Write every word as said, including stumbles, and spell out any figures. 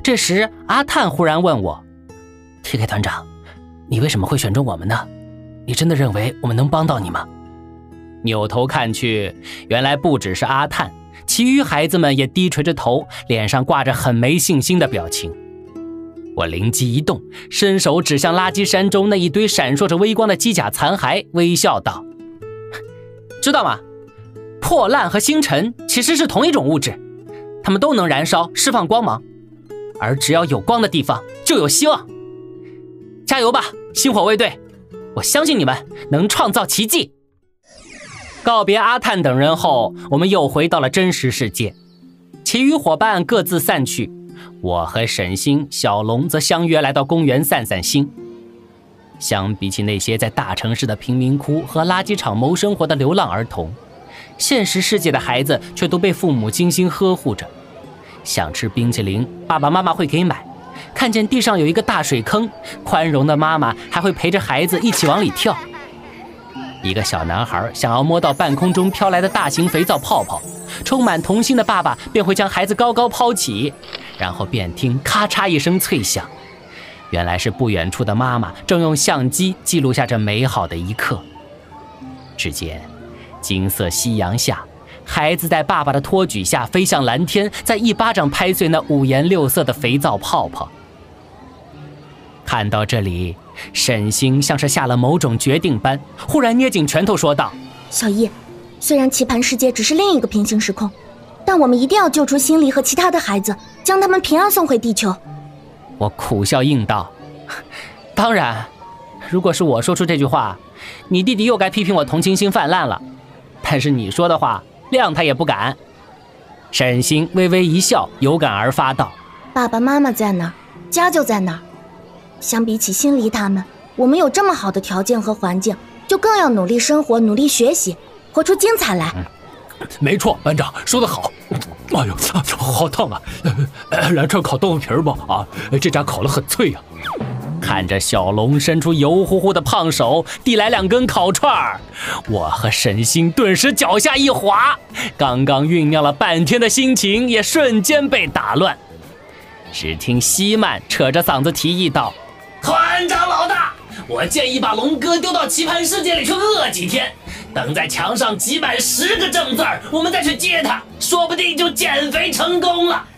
这时阿探忽然问我 ：“T K 团长，你为什么会选中我们呢？你真的认为我们能帮到你吗？”扭头看去，原来不只是阿探，其余孩子们也低垂着头，脸上挂着很没信心的表情。我灵机一动，伸手指向垃圾山中那一堆闪烁着微光的机甲残骸，微笑道：“知道吗？破烂和星辰其实是同一种物质，它们都能燃烧，释放光芒，而只要有光的地方就有希望。加油吧，星火卫队！我相信你们能创造奇迹。”告别阿探等人后，我们又回到了真实世界，其余伙伴各自散去，我和沈星、小龙则相约来到公园散散心。相比起那些在大城市的贫民窟和垃圾场谋生活的流浪儿童，现实世界的孩子却都被父母精心呵护着。想吃冰淇淋，爸爸妈妈会给买；看见地上有一个大水坑，宽容的妈妈还会陪着孩子一起往里跳。一个小男孩想要摸到半空中飘来的大型肥皂泡泡，充满童心的爸爸便会将孩子高高抛起，然后便听咔嚓一声脆响，原来是不远处的妈妈正用相机记录下这美好的一刻。只见金色夕阳下，孩子在爸爸的托举下飞向蓝天，再一巴掌拍碎那五颜六色的肥皂泡泡。看到这里，沈星像是下了某种决定般，忽然捏紧拳头说道：“ 小易，虽然棋盘世界只是另一个平行时空，但我们一定要救出心离和其他的孩子，将他们平安送回地球。” 我苦笑应道：“当然，如果是我说出这句话，你弟弟又该批评我同情心泛滥了。但是你说的话，谅他也不敢。”沈星微微一笑，有感而发道：“ 爸爸妈妈在哪儿，家就在哪儿。相比起心离他们，我们有这么好的条件和环境，就更要努力生活，努力学习，活出精彩来。” 嗯，没错，班长说得好。哎呦，好烫啊！来串烤豆腐皮儿吧，啊，这家烤得很脆呀、啊。 看着小龙伸出油乎乎的胖手，递来两根烤串儿，我和沈星顿时脚下一滑，刚刚酝酿了半天的心情也瞬间被打乱。只听西曼扯着嗓子提议道：“ 团长老大，我建议把龙哥丢到棋盘世界里去饿几天，等在墙上挤满十个正字儿，我们再去接他，说不定就减肥成功了。”